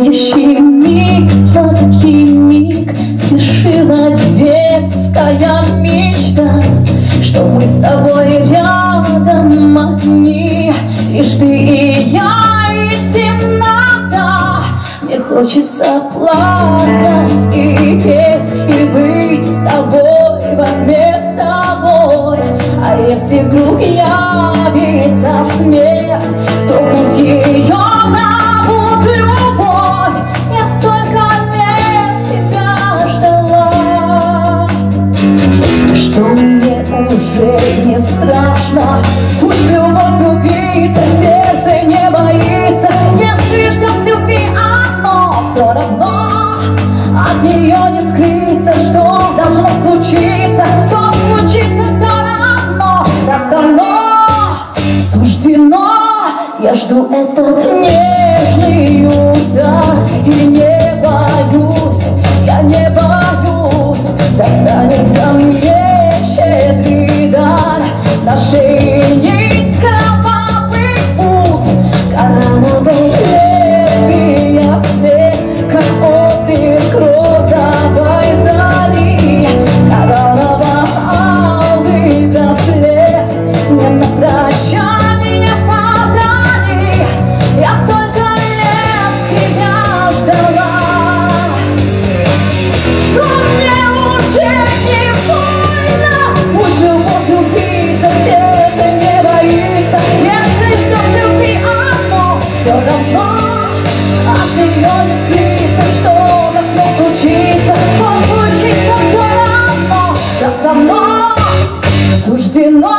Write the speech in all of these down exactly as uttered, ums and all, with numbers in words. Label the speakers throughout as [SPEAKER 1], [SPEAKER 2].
[SPEAKER 1] Следующий миг, сладкий миг, свершилась детская мечта, что мы с тобой рядом одни, лишь ты и я, и темнота. Мне хочется плакать и петь, и быть с тобой, возьми с тобой. А если вдруг явится смерть, то пусть ее зовут любовь. Я столько лет тебя ждала, что мне уже не страшно. Пусть любовь убийца, сердце не боится. Если ждет любви одно, все равно от нее не скрыться. Что должно случиться, то случится все равно. Так со мной суждено. Я жду этот нежный удар и не боюсь, я не боюсь. Достанется мне щедрый дар, на шее нить кровавый ус, коралловое лезвие свет, как отблеск розовой зари. Кораллово-алый браслет мне на прощание подари. Я столько лет тебя ждала, что мне уже не больно. Пусть любовь убийца, сердце не боится. Если ждет любви одно, все равно от нее не скрыться. Что должно случиться, то случится все равно. Так со мной суждено.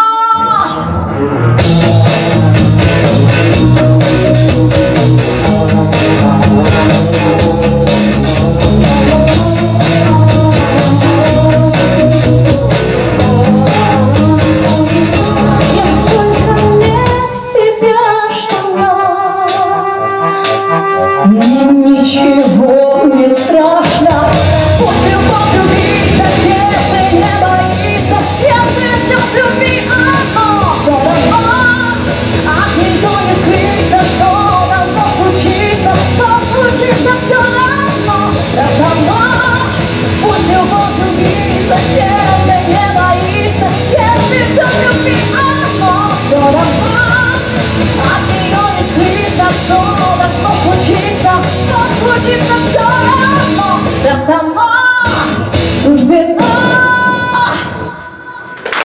[SPEAKER 1] Мне ничего не страшно. Пусть любовь убийца, сердце не боится. Если ждет любви одно, все равно от нее не скрыться. Что должно случиться, то случится все равно. Да со мной пусть любовь убийца, сердце не боится. Если ждет любви одно, все равно от нее не скрыться. Что должно случиться, то случится все